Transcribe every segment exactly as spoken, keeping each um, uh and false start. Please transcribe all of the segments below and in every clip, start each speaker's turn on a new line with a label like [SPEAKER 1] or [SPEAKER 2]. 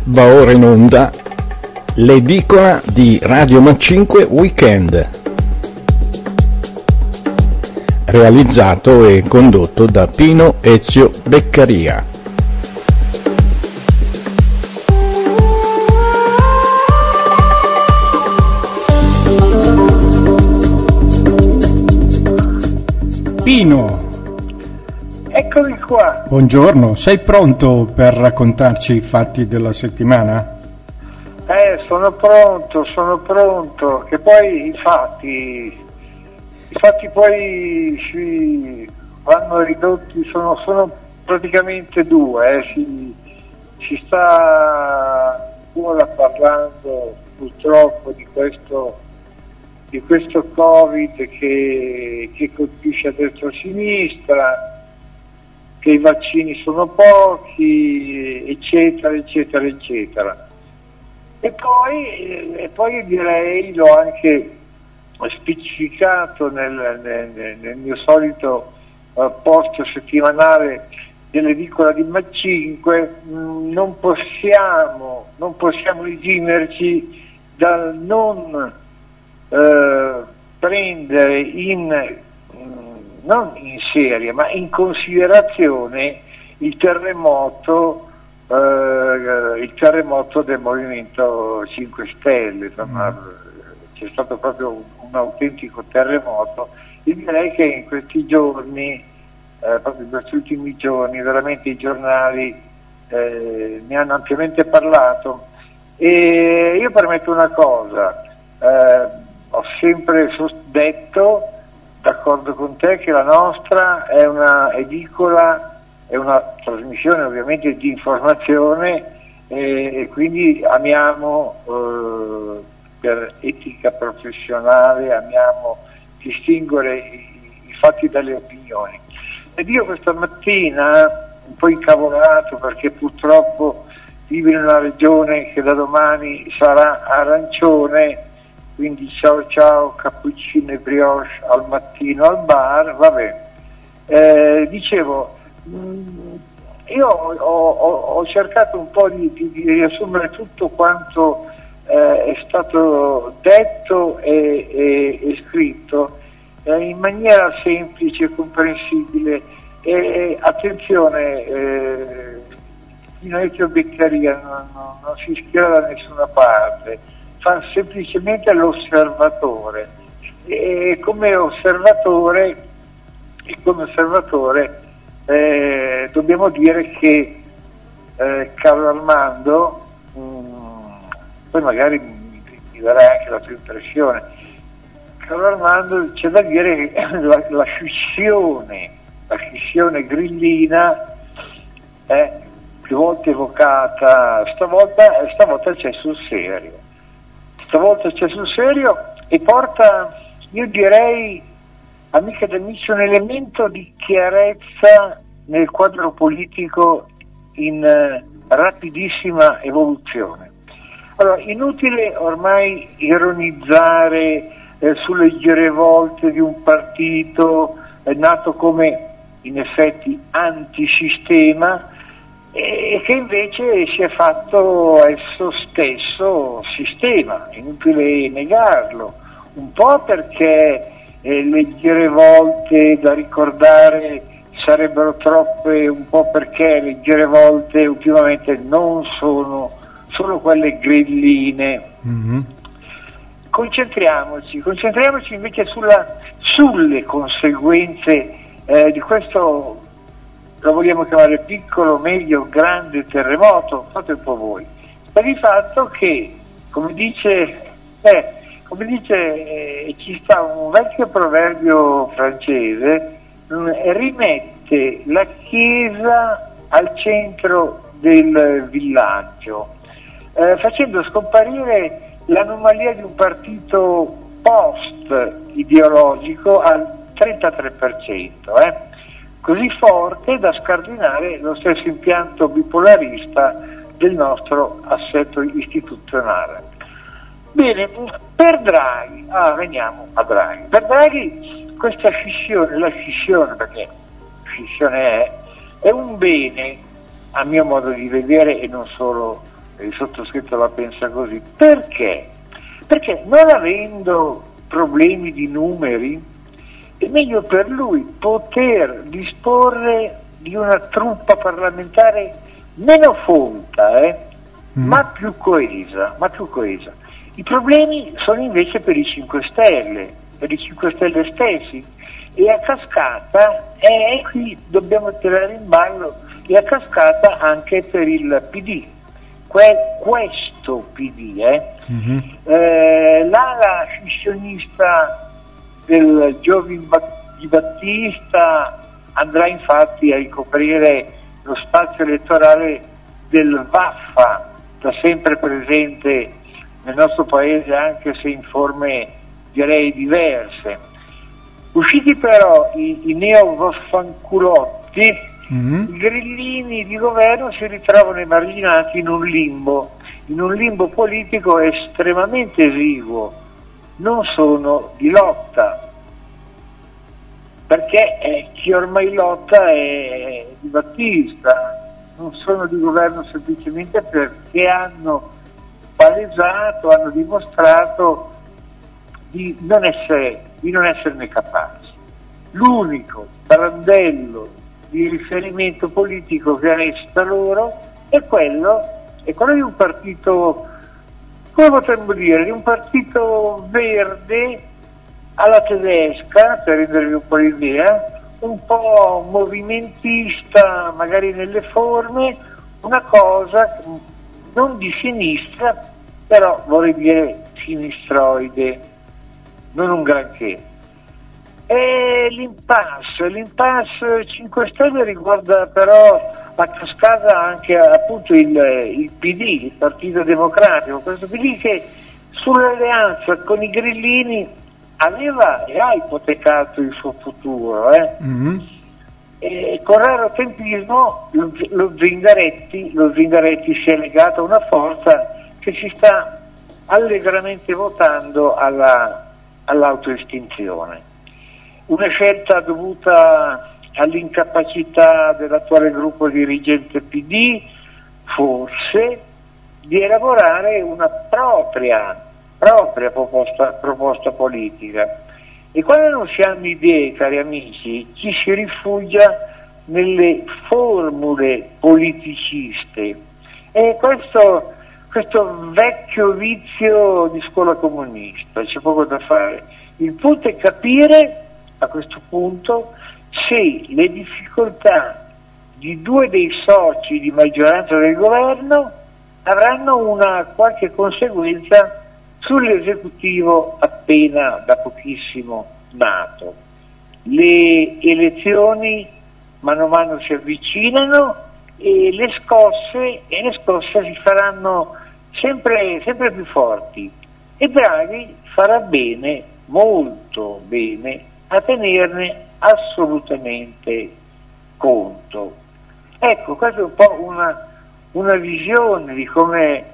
[SPEAKER 1] Va ora in onda l'edicola di Radio Macinque Weekend, realizzato e condotto da Pino Ezio Beccaria.
[SPEAKER 2] Pino,
[SPEAKER 3] eccomi qua.
[SPEAKER 2] Buongiorno, sei pronto per raccontarci i fatti della settimana?
[SPEAKER 3] Eh, sono pronto, sono pronto, che poi i fatti, i fatti poi si vanno ridotti, sono, sono praticamente due, eh. si, si sta ora parlando purtroppo di questo di questo Covid che, che colpisce a destra e a sinistra, che i vaccini sono pochi, eccetera, eccetera, eccetera. E poi, e poi direi, l'ho anche specificato nel, nel, nel mio solito uh, post settimanale dell'edicola di Macinque, mh, non possiamo, non possiamo esimerci dal non Uh, prendere in mh, non in serie ma in considerazione il terremoto uh, il terremoto del Movimento cinque Stelle, insomma, mm. c'è stato proprio un, un autentico terremoto, e direi che in questi giorni uh, proprio in questi ultimi giorni veramente i giornali uh, ne hanno ampiamente parlato, e io permetto una cosa. Uh, Ho sempre detto, d'accordo con te, che la nostra è una edicola, è una trasmissione ovviamente di informazione, e, e quindi amiamo, eh, per etica professionale, amiamo distinguere i, i fatti dalle opinioni. Ed io questa mattina, un po' incavolato perché purtroppo vivo in una regione che da domani sarà arancione, quindi ciao ciao, cappuccino e brioche al mattino al bar, vabbè. Eh, dicevo, mh, io ho, ho, ho cercato un po' di, di, di riassumere tutto quanto eh, è stato detto e, e, e scritto eh, in maniera semplice e comprensibile. E, e attenzione, eh, Pino Ezio Beccaria non, non, non si ispira da nessuna parte, fa semplicemente l'osservatore, e come osservatore, e come osservatore eh, dobbiamo dire che eh, Carlo Armando, mh, poi magari mi, mi darai anche la tua impressione, Carlo Armando, c'è da dire che la, la scissione, la scissione grillina è più volte evocata, stavolta, stavolta c'è sul serio. Stavolta c'è sul serio e porta, io direi, amiche ed amici, un elemento di chiarezza nel quadro politico in eh, rapidissima evoluzione. Allora, inutile ormai ironizzare eh, sulle girevolte di un partito eh, nato come in effetti antisistema, e che invece si è fatto esso stesso sistema, è inutile negarlo, un po' perché eh, le girevolte da ricordare sarebbero troppe, un po' perché le girevolte ultimamente non sono solo quelle grilline. Mm-hmm. Concentriamoci, concentriamoci invece sulla, sulle conseguenze eh, di questo, lo vogliamo chiamare piccolo, medio, grande terremoto, fate un po' voi, per il fatto che, come dice, eh, come dice eh, ci sta un vecchio proverbio francese, mh, rimette la chiesa al centro del villaggio, eh, facendo scomparire l'anomalia di un partito post-ideologico al trentatré per cento, eh? Così forte da scardinare lo stesso impianto bipolarista del nostro assetto istituzionale. Bene, per Draghi, ah, veniamo a Draghi. Per Draghi questa scissione, la scissione, perché scissione è, è un bene, a mio modo di vedere, e non solo il sottoscritto la pensa così. Perché? Perché non avendo problemi di numeri è meglio per lui poter disporre di una truppa parlamentare meno folta, eh, mm. ma più coesa, ma più coesa. I problemi sono invece per i cinque Stelle, per i cinque Stelle stessi, e a cascata, e eh, qui dobbiamo tirare in ballo, e a cascata anche per il P D. Que- questo P D, eh. Mm-hmm. Eh, l'ala scissionista del Giovin Di Battista andrà infatti a ricoprire lo spazio elettorale del Vaffa, da sempre presente nel nostro paese anche se in forme direi diverse. Usciti però i, i neo-vaffanculotti, mm-hmm. i grillini di governo si ritrovano emarginati in un limbo, in un limbo politico estremamente esiguo. Non sono di lotta, perché eh, chi ormai lotta è Di Battista, non sono di governo semplicemente perché hanno palesato, hanno dimostrato di non essere, di non esserne capaci. L'unico brandello di riferimento politico che resta loro è quello, è quello di un partito, come potremmo dire, di un partito verde alla tedesca, per rendervi un po' l'idea, un po' movimentista magari nelle forme, una cosa non di sinistra, però vorrei dire sinistroide, non un granché. E l'impasse, l'impasse cinque Stelle riguarda però a cascata anche appunto il, il P D, il Partito Democratico, questo P D che sull'alleanza con i grillini aveva e ha ipotecato il suo futuro, eh? Mm-hmm. E con raro tempismo lo, lo Zingaretti, lo Zingaretti si è legato a una forza che si sta allegramente votando alla, all'autoestinzione. Una scelta dovuta all'incapacità dell'attuale gruppo dirigente P D, forse, di elaborare una propria propria proposta, proposta politica. E quando non si hanno idee, cari amici, ci si rifugia nelle formule politiciste. E questo, questo vecchio vizio di scuola comunista, c'è poco da fare. Il punto è capire a questo punto se le difficoltà di due dei soci di maggioranza del governo avranno una qualche conseguenza sull'esecutivo appena da pochissimo nato. Le elezioni mano a mano si avvicinano e le scosse, e le scosse si faranno sempre, sempre più forti, e Draghi farà bene, molto bene, a tenerne assolutamente conto. Ecco, questa è un po' una, una visione di come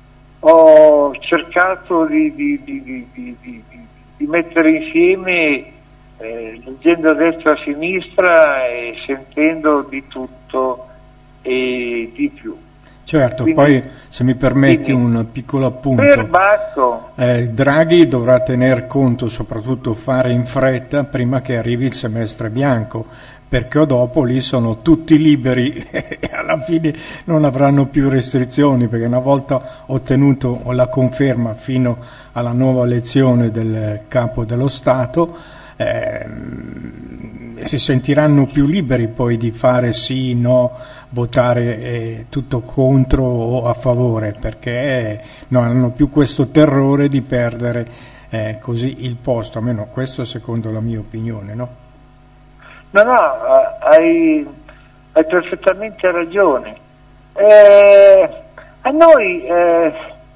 [SPEAKER 3] ho cercato di, di, di, di, di, di, di mettere insieme, eh, leggendo a destra e a sinistra e sentendo di tutto e di più.
[SPEAKER 2] Certo, quindi, poi se mi permetti un piccolo appunto, eh, Draghi dovrà tener conto, soprattutto fare in fretta prima che arrivi il semestre bianco, perché o dopo lì sono tutti liberi e alla fine non avranno più restrizioni, perché una volta ottenuto la conferma fino alla nuova elezione del capo dello Stato, eh, si sentiranno più liberi poi di fare sì, no, votare eh, tutto contro o a favore, perché non hanno più questo terrore di perdere eh, così il posto, almeno questo secondo la mia opinione, no?
[SPEAKER 3] No, no, hai, hai perfettamente ragione. Eh, a noi, eh,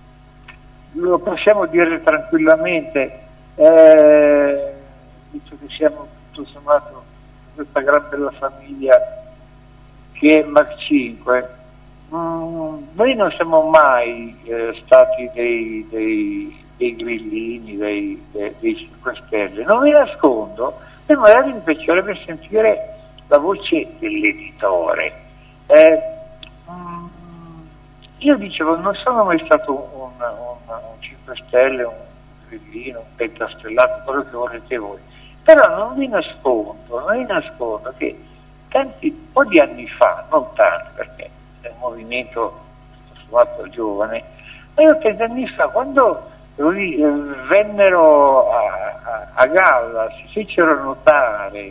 [SPEAKER 3] lo possiamo dire tranquillamente, eh, visto che siamo tutto sommato questa gran bella famiglia che è Mach cinque, mm, noi non siamo mai eh, stati dei, dei, dei grillini, dei, dei, dei cinque Stelle. Non mi nascondo, e magari mi piacerebbe sentire la voce dell'editore. Eh, io dicevo, non sono mai stato un, un, un cinque Stelle, un grillino, un pentastellato, quello che volete voi, però non vi nascondo, non vi nascondo che tanti, un po' di anni fa, non tanto perché è un movimento fatto giovane, ma io tanti anni fa, quando lui, eh, vennero a, a, a galla, si fecero notare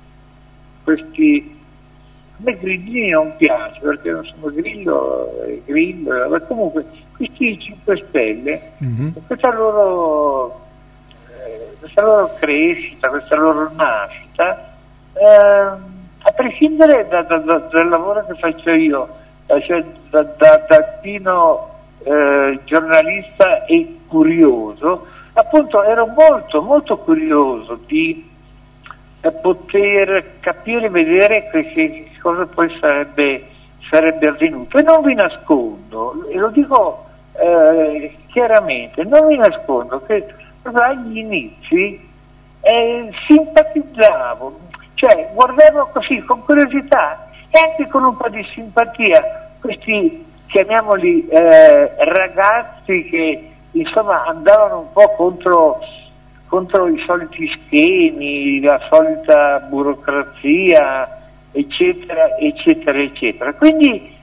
[SPEAKER 3] questi, a me grillini non piace perché non sono grillo, eh, grillo, ma comunque questi cinque Stelle, mm-hmm. questa loro eh, questa loro crescita, questa loro nascita, eh, a prescindere da, da, da, dal lavoro che faccio io, cioè da, da, da Pino eh, giornalista e curioso, appunto ero molto molto curioso di eh, poter capire e vedere che, che cosa poi sarebbe, sarebbe avvenuto. E non vi nascondo, e lo dico eh, chiaramente, non vi nascondo che agli inizi eh, simpatizzavo, cioè guardavo così con curiosità e anche con un po' di simpatia questi, chiamiamoli eh, ragazzi che insomma andavano un po' contro, contro i soliti schemi, la solita burocrazia, eccetera, eccetera, eccetera. Quindi,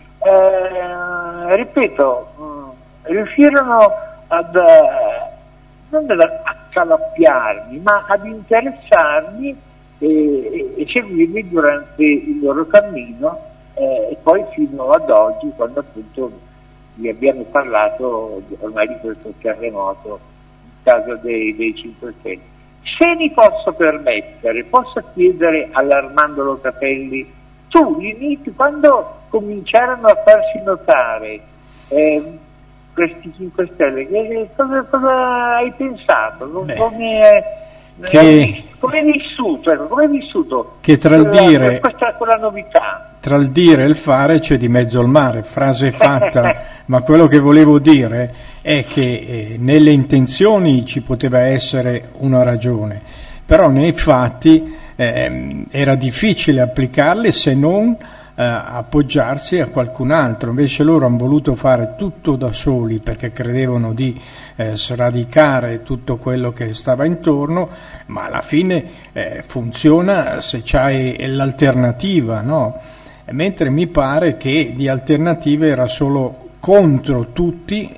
[SPEAKER 3] eh, ripeto, mh, riuscirono ad, non ad accalappiarmi, ma ad interessarmi e, e seguirmi durante il loro cammino, eh, e poi fino ad oggi, quando appunto vi abbiamo parlato ormai di questo terremoto in caso dei, dei cinque Stelle. Se mi posso permettere, posso chiedere all'Armando Locatelli, tu inizi, quando cominciarono a farsi notare eh, questi cinque Stelle, che, cosa, cosa hai pensato? Beh, come,
[SPEAKER 2] che,
[SPEAKER 3] come hai vissuto? Ecco, come hai vissuto
[SPEAKER 2] che tra il
[SPEAKER 3] quella,
[SPEAKER 2] dire,
[SPEAKER 3] questa, quella novità?
[SPEAKER 2] Tra il dire e il fare c'è di mezzo il mare, frase fatta, ma quello che volevo dire è che eh, nelle intenzioni ci poteva essere una ragione, però nei fatti eh, era difficile applicarle se non eh, appoggiarsi a qualcun altro. Invece loro hanno voluto fare tutto da soli perché credevano di eh, sradicare tutto quello che stava intorno, ma alla fine eh, funziona se c'hai l'alternativa, no? Mentre mi pare che di alternative era solo contro tutti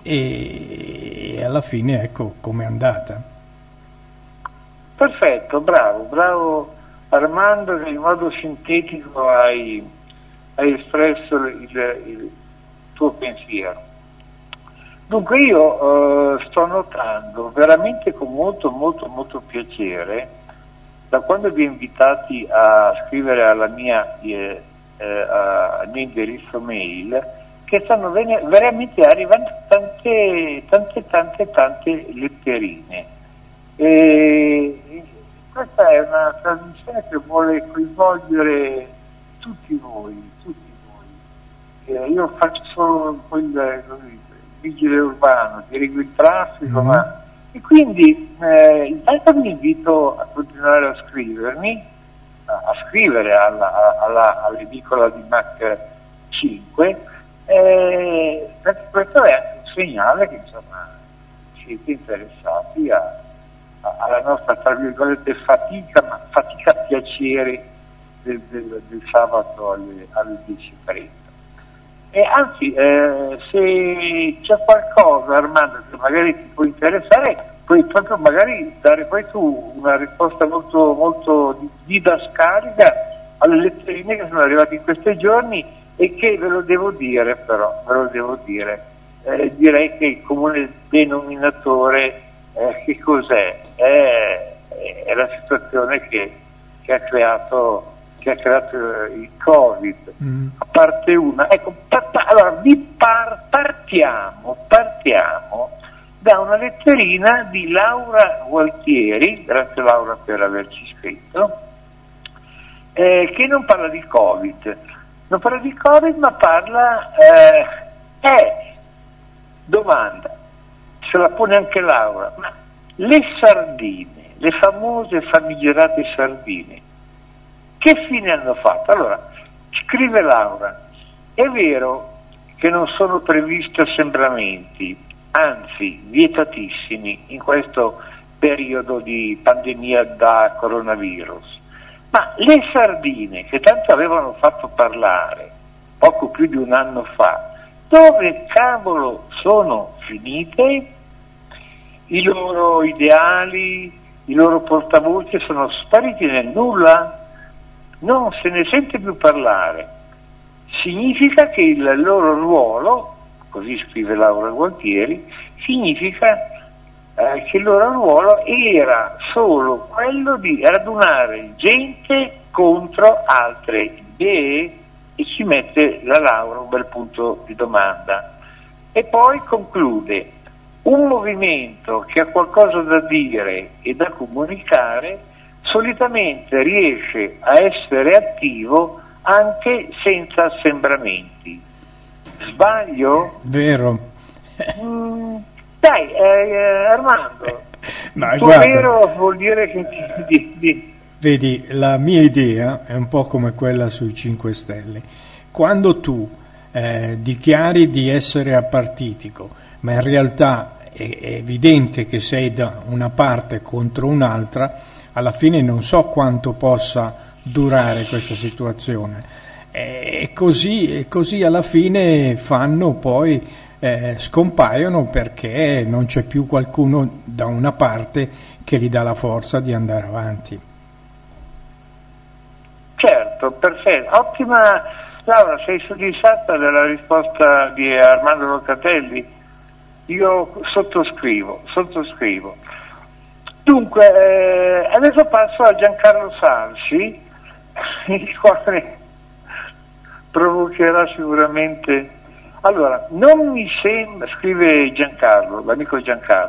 [SPEAKER 2] e alla fine ecco com'è andata.
[SPEAKER 3] Perfetto, bravo, bravo Armando, che in modo sintetico hai, hai espresso il, il tuo pensiero. Dunque io eh, sto notando veramente con molto molto molto piacere, da quando vi ho invitati a scrivere alla mia eh, Eh, al mio indirizzo mail, che stanno vene- veramente arrivando tante tante tante tante letterine, e questa è una trasmissione che vuole coinvolgere tutti voi, tutti voi. Eh, io faccio solo un po' il, il vigile urbano, dirigo il traffico, mm-hmm. ma e quindi eh, intanto vi invito a continuare a scrivermi, a scrivere alla, alla, all'edicola di Mac cinque, eh, perché questo è anche un segnale che insomma siete interessati a, a, alla nostra, tra virgolette, fatica, ma fatica piacere del, del, del sabato alle, alle dieci e trenta. E anzi, eh, se c'è qualcosa, Armando, che magari ti può interessare, puoi proprio magari dare poi tu una risposta molto, molto didascalica alle letterine che sono arrivate in questi giorni, e che, ve lo devo dire però, ve lo devo dire, eh, direi che il comune denominatore eh, che cos'è? È, è la situazione che, che ha creato che ha creato il Covid, mm. a parte una. Ecco, part- allora vi par- partiamo, partiamo da una letterina di Laura Gualtieri, grazie Laura per averci scritto, eh, che non parla di Covid, non parla di Covid, ma parla, eh, eh, domanda, se la pone anche Laura, ma le sardine, le famose famigerate sardine, che fine hanno fatto? Allora, scrive Laura, è vero che non sono previsti assembramenti, anzi vietatissimi in questo periodo di pandemia da coronavirus. Ma le sardine, che tanto avevano fatto parlare poco più di un anno fa, dove cavolo sono finite? I loro ideali, i loro portavoce sono spariti nel nulla? Non se ne sente più parlare. Significa che il loro ruolo, così scrive Laura Gualtieri, significa eh, che il loro ruolo era solo quello di radunare gente contro altre idee, e ci mette la Laura un bel punto di domanda. E poi conclude: un movimento che ha qualcosa da dire e da comunicare solitamente riesce a essere attivo anche senza assembramenti. Sbaglio?
[SPEAKER 2] Vero.
[SPEAKER 3] Mm, dai, eh, Armando,
[SPEAKER 2] Ma
[SPEAKER 3] il tuo
[SPEAKER 2] guarda,
[SPEAKER 3] vero vuol dire che di, di...
[SPEAKER 2] Vedi, la mia idea è un po' come quella sui cinque Stelle. Quando tu eh, dichiari di essere apartitico, ma in realtà è, è evidente che sei da una parte contro un'altra, alla fine non so quanto possa durare questa situazione. E così, e così alla fine fanno poi, eh, scompaiono perché non c'è più qualcuno da una parte che gli dà la forza di andare avanti.
[SPEAKER 3] Certo, perfetto. Ottima. Laura, sei soddisfatta della risposta di Armando Locatelli? Io sottoscrivo, sottoscrivo. Dunque, eh, adesso passo a Giancarlo Salsi, il quale provocherà sicuramente... Allora, non mi sembra, scrive Giancarlo, l'amico Giancarlo,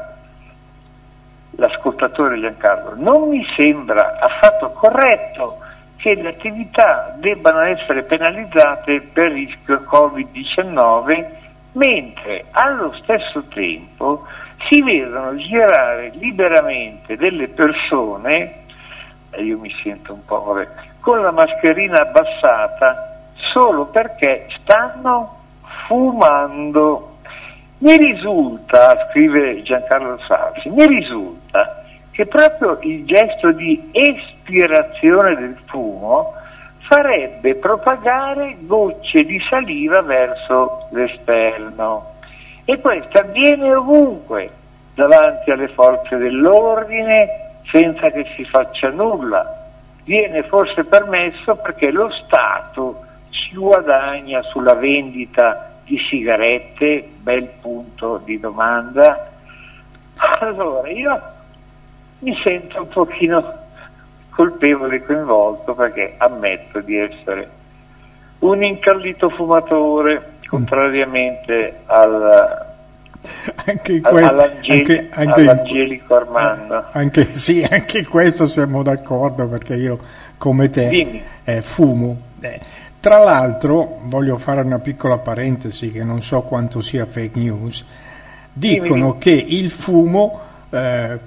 [SPEAKER 3] l'ascoltatore Giancarlo, non mi sembra affatto corretto che le attività debbano essere penalizzate per rischio covid diciannove, mentre allo stesso tempo si vedono girare liberamente delle persone, e io mi sento un po' vabbè, con la mascherina abbassata solo perché stanno fumando. Mi risulta, scrive Giancarlo Salsi, mi risulta che proprio il gesto di espirazione del fumo farebbe propagare gocce di saliva verso l'esterno, e questo avviene ovunque, davanti alle forze dell'ordine, senza che si faccia nulla. Viene forse permesso perché lo Stato ci guadagna sulla vendita di sigarette, bel punto di domanda. Allora, io mi sento un pochino colpevole e coinvolto, perché ammetto di essere un incallito fumatore, contrariamente al,
[SPEAKER 2] anche
[SPEAKER 3] al,
[SPEAKER 2] questo,
[SPEAKER 3] all'angeli,
[SPEAKER 2] anche, anche,
[SPEAKER 3] all'angelico Armando.
[SPEAKER 2] Anche, sì, anche questo siamo d'accordo, perché io come te eh, fumo. Eh, tra l'altro voglio fare una piccola parentesi, che non so quanto sia fake news. Dicono che il fumo eh,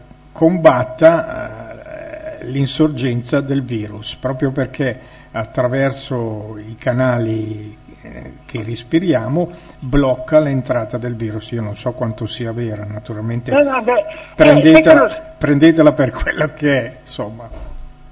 [SPEAKER 2] combatta eh, l'insorgenza del virus, proprio perché attraverso i canali eh, che respiriamo blocca l'entrata del virus. Io non so quanto sia vera, naturalmente.
[SPEAKER 3] No, no, beh,
[SPEAKER 2] prendetela,
[SPEAKER 3] eh,
[SPEAKER 2] prendetela per quello che è, insomma.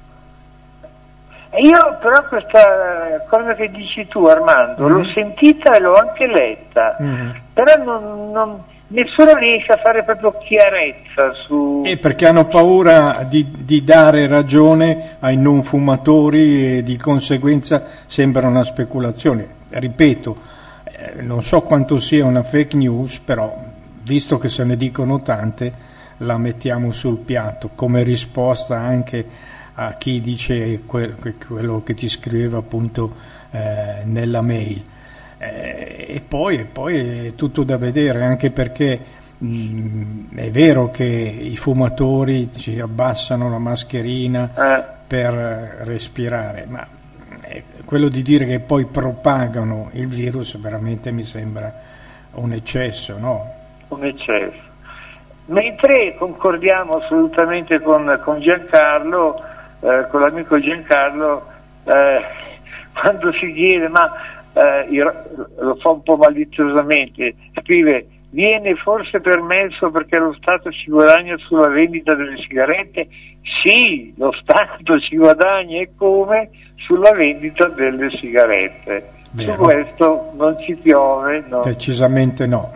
[SPEAKER 3] Io però questa cosa che dici tu, Armando, mm-hmm. l'ho sentita e l'ho anche letta, mm-hmm. però non, non, nessuno riesce a fare proprio chiarezza su...
[SPEAKER 2] E perché hanno paura di, di dare ragione ai non fumatori, e di conseguenza sembra una speculazione. Ripeto, eh, non so quanto sia una fake news, però visto che se ne dicono tante, la mettiamo sul piatto come risposta anche a chi dice que- quello che ti scriveva appunto eh, nella mail. Eh, e poi, e poi è tutto da vedere, anche perché mh, è vero che i fumatori ci abbassano la mascherina eh. per respirare, ma eh, quello di dire che poi propagano il virus veramente mi sembra un eccesso, no?
[SPEAKER 3] Un eccesso. Mentre concordiamo assolutamente con, con Giancarlo, Eh, con l'amico Giancarlo, eh, quando si chiede ma eh, lo fa un po' maliziosamente, scrive: viene forse permesso perché lo Stato ci guadagna sulla vendita delle sigarette? Sì, lo Stato ci guadagna e come? Sulla vendita delle sigarette. Vero. Su questo non ci piove, no?
[SPEAKER 2] Decisamente no.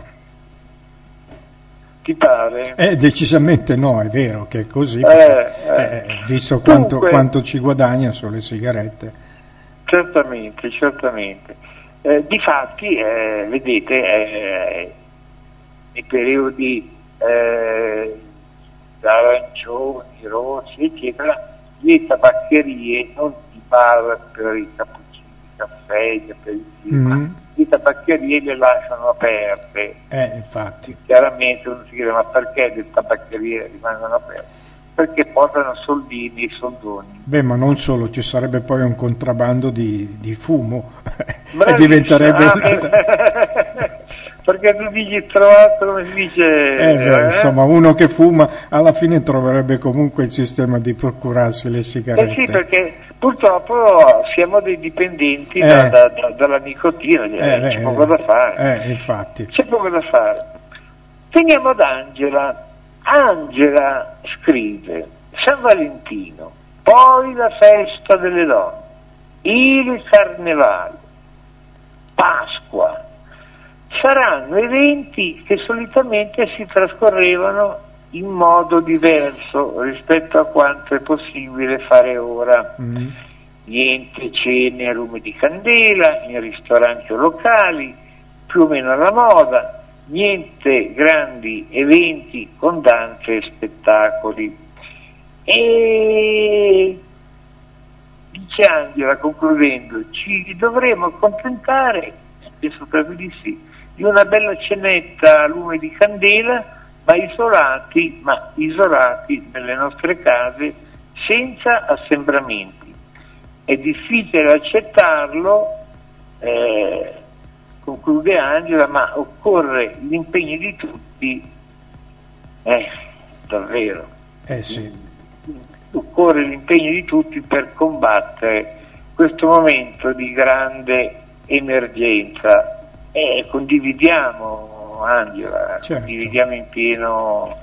[SPEAKER 3] Ti pare?
[SPEAKER 2] Eh, decisamente no, è vero che è così, perché, eh, eh. visto quanto, Dunque, quanto ci guadagna sulle sigarette.
[SPEAKER 3] Certamente, certamente. Eh, difatti, eh, vedete, eh, nei periodi eh, arancioni, rossi, eccetera, le tabaccherie, non i bar per i cappuccini, i caffè, gli aperitivi, mm-hmm. ma le tabaccherie le lasciano aperte.
[SPEAKER 2] Eh, infatti.
[SPEAKER 3] Chiaramente uno si chiede: ma perché le tabaccherie rimangono aperte? Perché portano soldini e soldoni.
[SPEAKER 2] Beh, ma non solo, ci sarebbe poi un contrabbando di, di fumo e diventerebbe...
[SPEAKER 3] Ah, una... Perché tu dici trovato, come si dice...
[SPEAKER 2] Eh, beh, eh? Insomma, uno che fuma alla fine troverebbe comunque il sistema di procurarsi le sigarette.
[SPEAKER 3] Eh sì, perché purtroppo siamo dei dipendenti eh. da, da, da, dalla nicotina, eh, c'è eh, poco da fare.
[SPEAKER 2] Eh, infatti.
[SPEAKER 3] C'è poco da fare. Veniamo ad Angela. Angela scrive: San Valentino, poi la festa delle donne, il carnevale, Pasqua, saranno eventi che solitamente si trascorrevano in modo diverso rispetto a quanto è possibile fare ora. Mm. Niente cene a lume di candela in ristoranti o locali, più o meno alla moda. Niente grandi eventi con danze e spettacoli. E dice Angela, concludendo, ci dovremo accontentare, penso proprio di sì, di una bella cenetta a lume di candela, ma isolati, ma isolati nelle nostre case, senza assembramenti. È difficile accettarlo, eh, conclude Angela, ma occorre l'impegno di tutti, eh, davvero.
[SPEAKER 2] Eh sì.
[SPEAKER 3] Occorre l'impegno di tutti per combattere questo momento di grande emergenza. E condividiamo, Angela, certo. Condividiamo in pieno.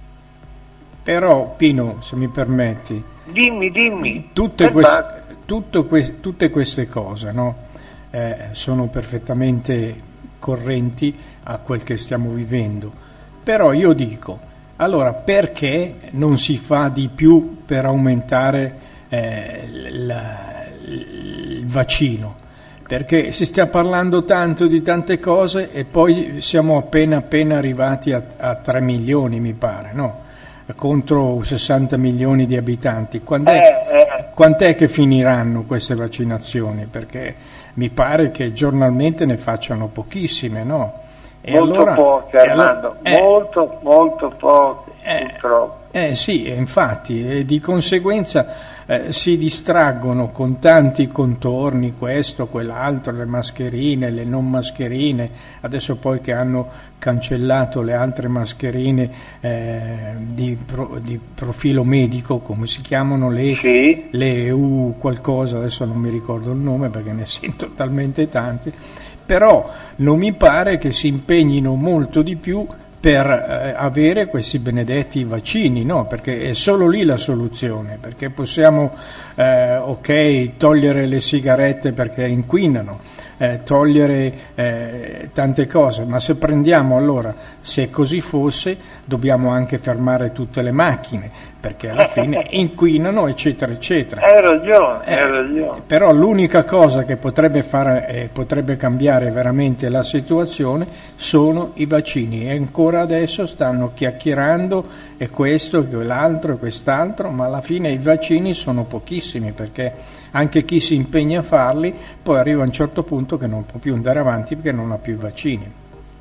[SPEAKER 2] Però, Pino, se mi permetti,
[SPEAKER 3] dimmi, dimmi.
[SPEAKER 2] Tutte, queste, tutto que- tutte queste cose, no? Eh, sono perfettamente correnti a quel che stiamo vivendo, però io dico, allora perché non si fa di più per aumentare eh, la, il vaccino? Perché si sta parlando tanto di tante cose e poi siamo appena appena arrivati a, a tre milioni, mi pare, no? Contro sessanta milioni di abitanti. Quant'è, eh, eh. quant'è che finiranno queste vaccinazioni? Perché mi pare che giornalmente ne facciano pochissime, no?
[SPEAKER 3] E molto allora, poche, Armando, allora, eh, molto, molto poche, eh, purtroppo.
[SPEAKER 2] Eh sì, infatti, e di conseguenza eh, si distraggono con tanti contorni, questo, quell'altro, le mascherine, le non mascherine, adesso poi che hanno cancellato le altre mascherine eh, di, pro, di profilo medico, come si chiamano, le,
[SPEAKER 3] sì.
[SPEAKER 2] le E U qualcosa, adesso non mi ricordo il nome perché ne sento talmente tanti, però non mi pare che si impegnino molto di più per eh, avere questi benedetti vaccini, no? Perché è solo lì la soluzione, perché possiamo eh, ok togliere le sigarette perché inquinano, eh, togliere eh, tante cose, ma se prendiamo allora, se così fosse, dobbiamo anche fermare tutte le macchine, perché alla fine inquinano, eccetera, eccetera.
[SPEAKER 3] Hai ragione,
[SPEAKER 2] eh,
[SPEAKER 3] hai ragione.
[SPEAKER 2] Però l'unica cosa che potrebbe fare, eh, potrebbe cambiare veramente la situazione sono i vaccini, e ancora adesso stanno chiacchierando e questo, e quell'altro, e quest'altro, ma alla fine i vaccini sono pochissimi, perché anche chi si impegna a farli poi arriva a un certo punto che non può più andare avanti perché non ha più i vaccini.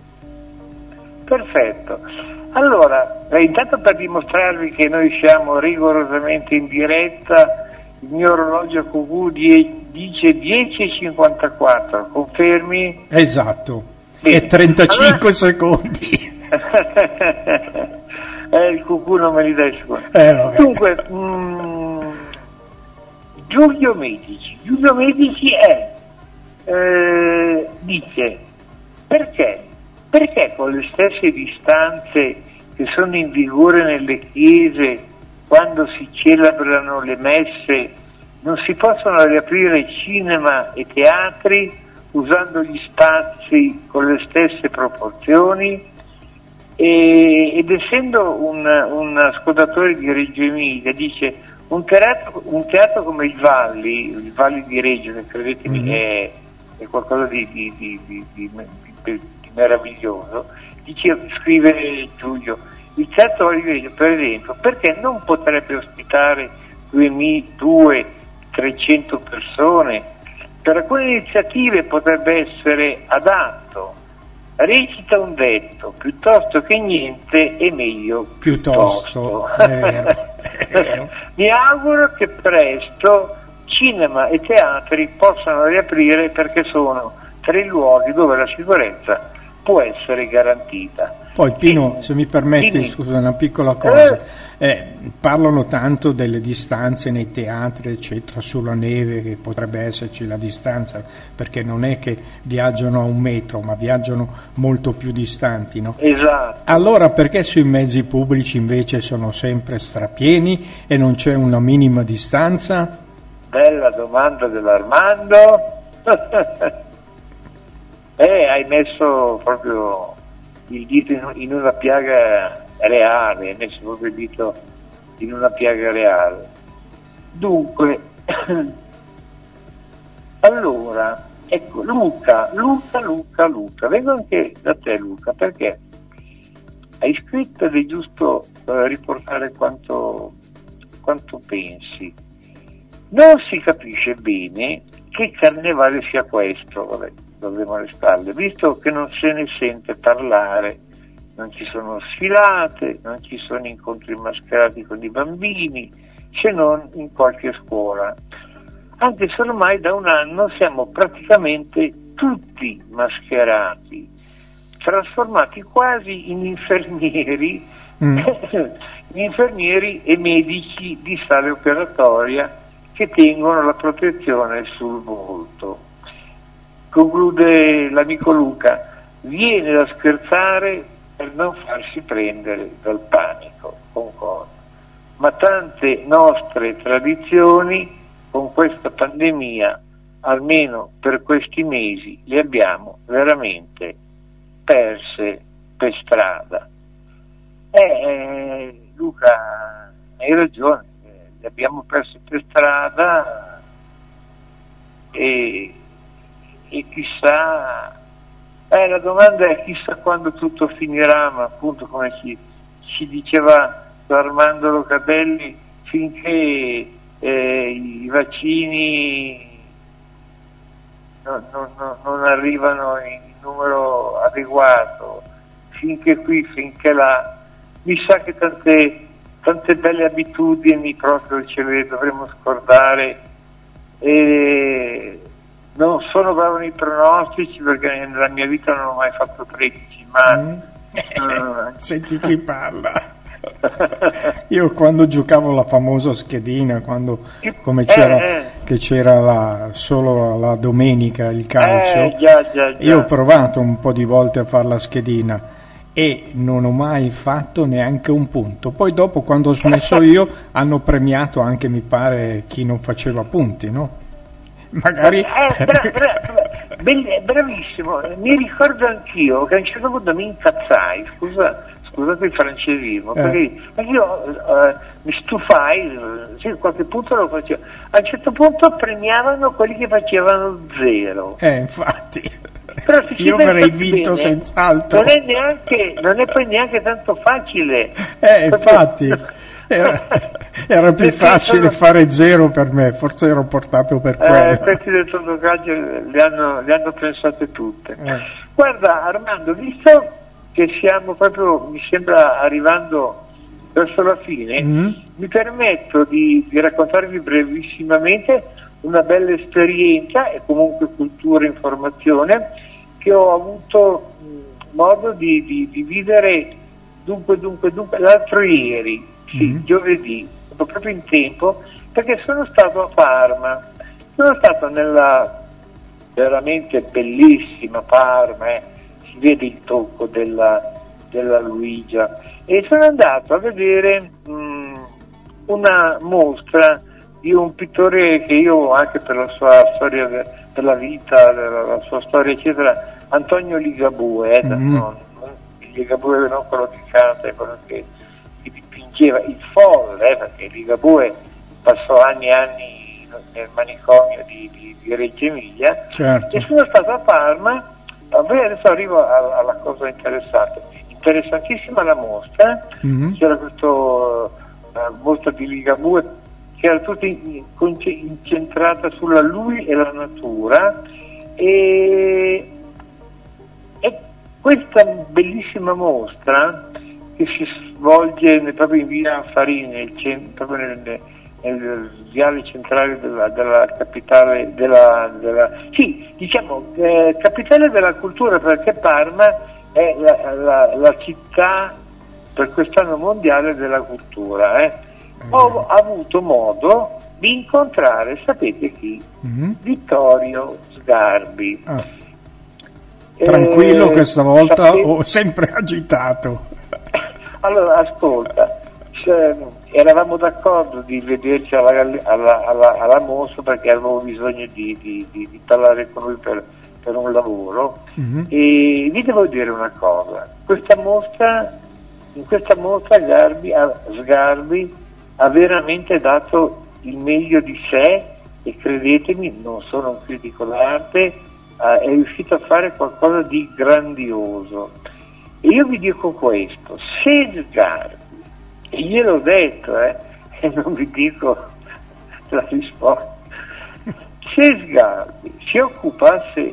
[SPEAKER 3] Perfetto. Allora, eh, intanto per dimostrarvi che noi siamo rigorosamente in diretta, il mio orologio Q Q dice dieci e cinquantaquattro, confermi?
[SPEAKER 2] Esatto, bene. E trentacinque allora... secondi.
[SPEAKER 3] eh, il Q Q non me li dai secondi.
[SPEAKER 2] Eh,
[SPEAKER 3] Dunque, mh, Giulio Medici. Giulio Medici è eh, dice perché? Perché con le stesse distanze che sono in vigore nelle chiese quando si celebrano le messe non si possono riaprire cinema e teatri usando gli spazi con le stesse proporzioni? E, ed essendo un, un ascoltatore di Reggio Emilia dice un teatro, un teatro come il Valli, il Valli di Reggio, che credetemi mm-hmm. è, è qualcosa di, di, di, di, di, di, di meraviglioso, dice, scrive Giulio, il teatro Valli di Reggio per esempio perché non potrebbe ospitare duemila, trecento persone? Per alcune iniziative potrebbe essere adatto. Recita un detto, piuttosto che niente è meglio piuttosto.
[SPEAKER 2] piuttosto. È vero, è vero.
[SPEAKER 3] Mi auguro che presto cinema e teatri possano riaprire perché sono tre luoghi dove la sicurezza può essere garantita.
[SPEAKER 2] Poi Pino, se mi permetti, Dimmi. scusa, una piccola cosa, eh, parlano tanto delle distanze nei teatri, eccetera, sulla neve, che potrebbe esserci la distanza, perché non è che viaggiano a un metro, ma viaggiano molto più distanti, no?
[SPEAKER 3] Esatto.
[SPEAKER 2] Allora perché sui mezzi pubblici invece sono sempre strapieni e non c'è una minima distanza?
[SPEAKER 3] Bella domanda dell'Armando. Eh, hai messo proprio il dito in, in una piaga reale, hai messo proprio il dito in una piaga reale. Dunque, allora, ecco, Luca, Luca, Luca, Luca, vengo anche da te Luca, perché hai scritto ed è giusto eh, riportare quanto, quanto pensi. Non si capisce bene che carnevale sia questo, vabbè. Dovremo alle spalle, visto che non se ne sente parlare, non ci sono sfilate, non ci sono incontri mascherati con i bambini, se non in qualche scuola. Anche se ormai da un anno siamo praticamente tutti mascherati, trasformati quasi in infermieri, mm. in infermieri e medici di sala operatoria che tengono la protezione sul volto. Conclude l'amico Luca, viene da scherzare per non farsi prendere dal panico, concordo. Ma tante nostre tradizioni con questa pandemia, almeno per questi mesi, le abbiamo veramente perse per strada. Eh, eh, Luca, hai ragione, le abbiamo perse per strada e E chissà, eh, la domanda è chissà quando tutto finirà, ma appunto come ci, ci diceva Armando Locatelli, finché eh, i vaccini non, non, non arrivano in numero adeguato, finché qui, finché là, mi sa che tante, tante belle abitudini proprio ce le dovremmo scordare. E non sono bravo nei pronostici perché nella mia vita non ho mai fatto tredici, ma
[SPEAKER 2] mm. uh, senti chi parla. Io quando giocavo la famosa schedina, quando come c'era eh, eh. che c'era la, solo la domenica il calcio,
[SPEAKER 3] eh, già, già, già.
[SPEAKER 2] Io ho provato un po' di volte a fare la schedina e non ho mai fatto neanche un punto. Poi dopo, quando ho smesso io, hanno premiato anche, mi pare, chi non faceva punti, no? Magari
[SPEAKER 3] eh, bra- bra- bra- bravissimo, mi ricordo anch'io che a un certo punto mi incazzai, scusa, scusate il francesismo, eh. perché, perché io uh, mi stufai, sì, a qualche punto lo facevo, a un certo punto premiavano quelli che facevano zero.
[SPEAKER 2] Eh, infatti.
[SPEAKER 3] Però
[SPEAKER 2] io avrei vinto bene, senz'altro.
[SPEAKER 3] Non è neanche, non è poi neanche tanto facile.
[SPEAKER 2] Eh, infatti. Era, era più facile sono... fare zero per me, forse ero portato per quello.
[SPEAKER 3] Eh, questi del Tornocaggio le hanno, le hanno pensate tutte. Eh. Guarda Armando, visto che siamo proprio, mi sembra, arrivando verso la fine, mm-hmm. mi permetto di, di raccontarvi brevissimamente una bella esperienza e comunque cultura e informazione che ho avuto mh, modo di, di, di vivere dunque, dunque, dunque, l'altro ieri. Sì, mm-hmm. giovedì, proprio in tempo, perché sono stato a Parma, sono stato nella veramente bellissima Parma, eh. Si vede il tocco della, della Luigia, e sono andato a vedere mh, una mostra di un pittore che io, anche per la sua storia della vita, la sua storia eccetera, Antonio Ligabue, eh, mm-hmm. non, non, Ligabue non quello che canta, è quello che, che dipingeva, il folle, eh, perché Ligabue passò anni e anni nel manicomio di, di, di Reggio Emilia,
[SPEAKER 2] certo.
[SPEAKER 3] E sono stato a Parma. Adesso arrivo alla, alla cosa interessante, interessantissima la mostra, mm-hmm. C'era questo uh, mostra di Ligabue che era tutta in, incentrata sulla lui e la natura, e, e questa bellissima mostra che si svolge proprio in via Farini, nel centro, proprio nel, nel viale centrale della, della capitale della, della sì, diciamo eh, capitale della cultura, perché Parma è la, la, la città per quest'anno mondiale della cultura, eh. Ho avuto modo di incontrare, sapete chi? Mm-hmm. Vittorio Sgarbi.
[SPEAKER 2] Ah. Tranquillo, eh, che stavolta
[SPEAKER 3] sapete...
[SPEAKER 2] ho sempre agitato.
[SPEAKER 3] Allora, ascolta, cioè, eravamo d'accordo di vederci alla, alla, alla, alla mostra, perché avevo bisogno di, di, di, di parlare con lui per, per un lavoro, mm-hmm. E vi devo dire una cosa, questa mostra, in questa mostra Garbi, Sgarbi ha veramente dato il meglio di sé, e credetemi, non sono un critico d'arte, è riuscito a fare qualcosa di grandioso. E io vi dico questo, se Sgarbi, e gliel'ho detto, eh, e non vi dico la risposta, se Sgarbi si occupasse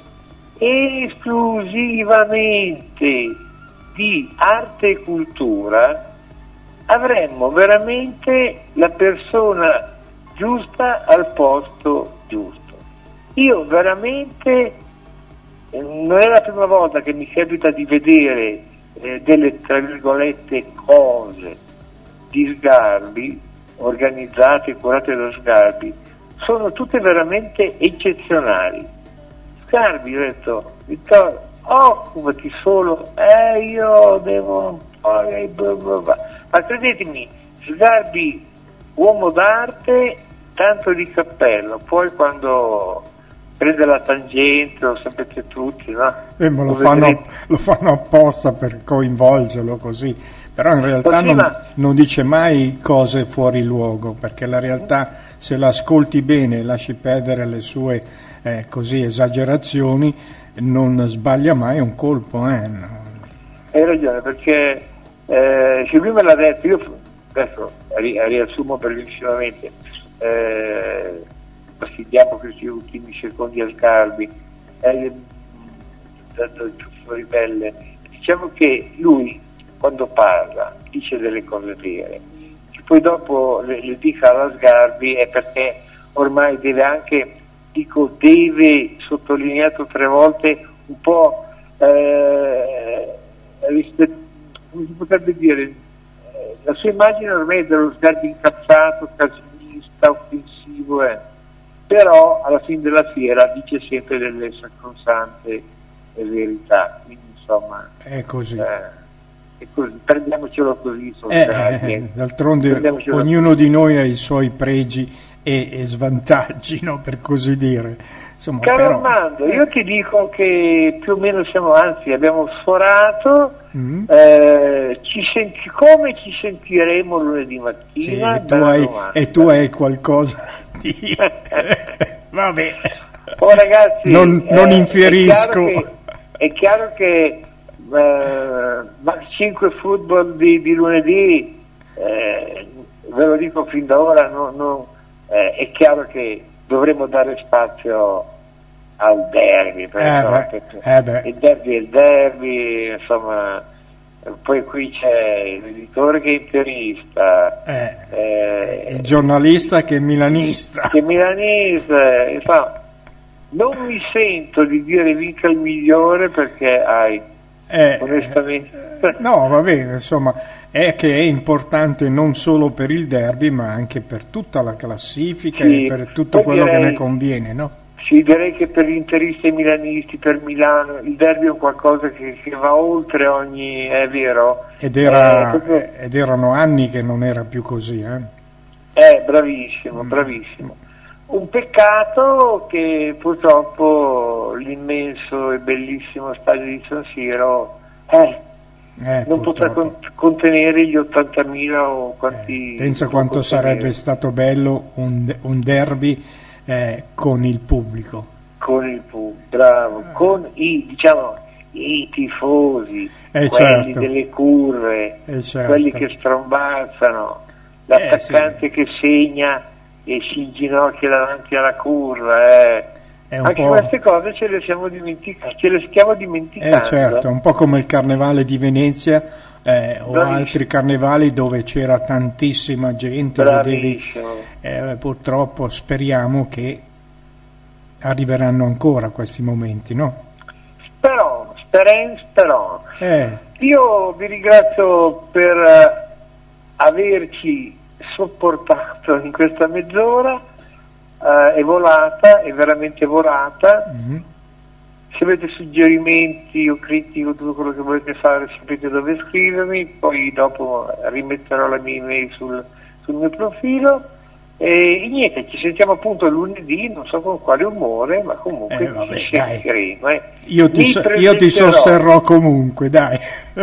[SPEAKER 3] esclusivamente di arte e cultura, avremmo veramente la persona giusta al posto giusto. Io veramente, eh, non è la prima volta che mi capita di vedere eh, delle, tra virgolette, cose di Sgarbi, organizzate e curate da Sgarbi, sono tutte veramente eccezionali. Sgarbi, ho detto, Vittorio, occupati solo, eh, io devo... Ma credetemi, Sgarbi, uomo d'arte, tanto di cappello, poi quando prende la tangente, lo sapete tutti, no?
[SPEAKER 2] Eh, ma lo fanno, lo fanno apposta per coinvolgerlo così, però in realtà
[SPEAKER 3] prima...
[SPEAKER 2] non, non dice mai cose fuori luogo, perché la realtà, se la ascolti bene e lasci perdere le sue eh, così esagerazioni, non sbaglia mai un colpo. Eh? No.
[SPEAKER 3] Hai ragione, perché Eh, se lui me l'ha detto, io adesso riassumo brevissimamente, eh, passiamo questi ultimi secondi a Sgarbi, eh, dato il tuffo di pelle, diciamo che lui quando parla dice delle cose vere, che poi dopo le, le dica alla Sgarbi è perché ormai deve anche, dico deve, sottolineato tre volte, un po' eh, rispettare, come si potrebbe dire, eh, la sua immagine ormai è dello Sgarbi incazzato, casinista, offensivo, eh. Però alla fine della fiera dice sempre delle sacrosante verità, quindi insomma
[SPEAKER 2] è così,
[SPEAKER 3] eh, è così. Prendiamocelo così,
[SPEAKER 2] eh, eh, d'altronde ognuno di noi ha i suoi pregi e, e svantaggi, no, per così dire. Insomma,
[SPEAKER 3] Caro
[SPEAKER 2] però...
[SPEAKER 3] Armando, io ti dico che più o meno siamo, anzi abbiamo sforato,
[SPEAKER 2] mm-hmm.
[SPEAKER 3] eh, ci senti, come ci sentiremo lunedì mattina?
[SPEAKER 2] Sì, e, tu hai, e tu hai qualcosa di... Vabbè,
[SPEAKER 3] oh, ragazzi,
[SPEAKER 2] non, non
[SPEAKER 3] eh,
[SPEAKER 2] infierisco.
[SPEAKER 3] È chiaro che, è chiaro che eh, Max cinque Football di, di lunedì, eh, ve lo dico fin da ora, no, no, eh, è chiaro che dovremmo dare spazio al derby,
[SPEAKER 2] eh
[SPEAKER 3] insomma,
[SPEAKER 2] beh, eh beh.
[SPEAKER 3] il derby è il derby, insomma, poi qui c'è l'editore che è interista,
[SPEAKER 2] eh,
[SPEAKER 3] eh,
[SPEAKER 2] il giornalista che è milanista,
[SPEAKER 3] che è milanista, insomma, non mi sento di dire vinca il migliore, perché hai
[SPEAKER 2] eh,
[SPEAKER 3] onestamente
[SPEAKER 2] no, va bene, insomma, è che è importante non solo per il derby ma anche per tutta la classifica, sì, e per tutto quello direi, che ne conviene, no?
[SPEAKER 3] Sì, direi che per gli interisti e milanisti, per Milano, il derby è un qualcosa che, che va oltre ogni, è vero.
[SPEAKER 2] Ed, era, eh, proprio, ed erano anni che non era più così, eh?
[SPEAKER 3] Eh, bravissimo, mm. bravissimo. Un peccato che purtroppo l'immenso e bellissimo stadio di San Siro eh, eh, non potrà con- contenere gli ottantamila o quanti...
[SPEAKER 2] Eh, pensa quanto contenere. Sarebbe stato bello un, un derby eh, con il pubblico.
[SPEAKER 3] Con il pubblico, bravo, eh. con i, diciamo, i tifosi,
[SPEAKER 2] eh,
[SPEAKER 3] quelli
[SPEAKER 2] certo.
[SPEAKER 3] delle curve,
[SPEAKER 2] eh, certo.
[SPEAKER 3] quelli che strombazzano, l'attaccante eh, sì. che segna e si inginocchia davanti alla curva, eh. È un anche po'... queste cose ce le siamo dimenticate, ce le stiamo dimenticando.
[SPEAKER 2] Eh certo, un po' come il Carnevale di Venezia eh, o altri carnevali dove c'era tantissima gente.
[SPEAKER 3] Bravissimo.
[SPEAKER 2] Vedevi, eh, purtroppo speriamo che arriveranno ancora questi momenti, no?
[SPEAKER 3] Spero, speren, spero.
[SPEAKER 2] Eh.
[SPEAKER 3] Io vi ringrazio per uh, averci sopportato in questa mezz'ora, uh, è volata, è veramente volata. Mm-hmm. Se avete suggerimenti o critiche o tutto quello che volete fare sapete dove scrivermi, poi dopo rimetterò la mia email sul, sul mio profilo e niente, ci sentiamo appunto lunedì, non so con quale umore, ma comunque
[SPEAKER 2] eh, vabbè,
[SPEAKER 3] ci sentiremo. Eh.
[SPEAKER 2] Io, ti so, io ti sosterrò comunque, dai.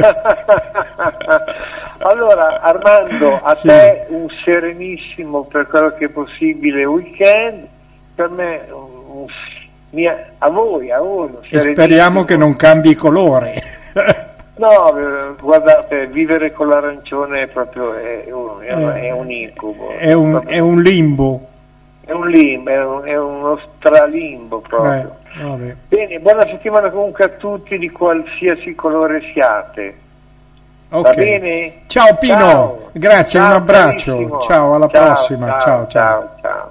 [SPEAKER 3] Allora Armando, a sì. te un serenissimo, per quello che è possibile, weekend, per me un, mia, a voi, a voi un
[SPEAKER 2] e speriamo che non cambi colore.
[SPEAKER 3] No, guardate, vivere con l'arancione è proprio è un, è un, è un incubo.
[SPEAKER 2] È un, è un limbo.
[SPEAKER 3] È un limbo, è, un, è uno stralimbo proprio.
[SPEAKER 2] Eh, vabbè.
[SPEAKER 3] Bene, buona settimana comunque a tutti di qualsiasi colore siate.
[SPEAKER 2] Okay.
[SPEAKER 3] Va bene?
[SPEAKER 2] Ciao Pino, ciao. Grazie, ciao, un abbraccio.
[SPEAKER 3] Carissimo.
[SPEAKER 2] Ciao, alla
[SPEAKER 3] ciao,
[SPEAKER 2] prossima.
[SPEAKER 3] Ciao,
[SPEAKER 2] ciao. ciao.
[SPEAKER 3] ciao. ciao.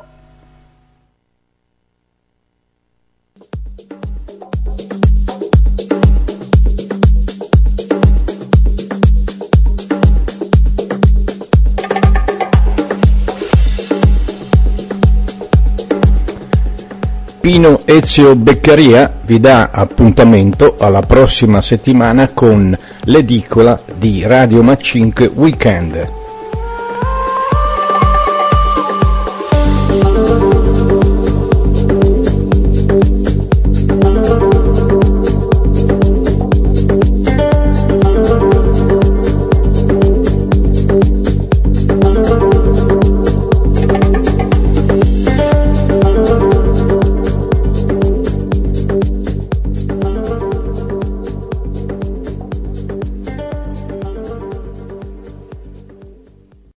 [SPEAKER 1] Pino Ezio Beccaria vi dà appuntamento alla prossima settimana con l'edicola di Radio Macinque Weekend.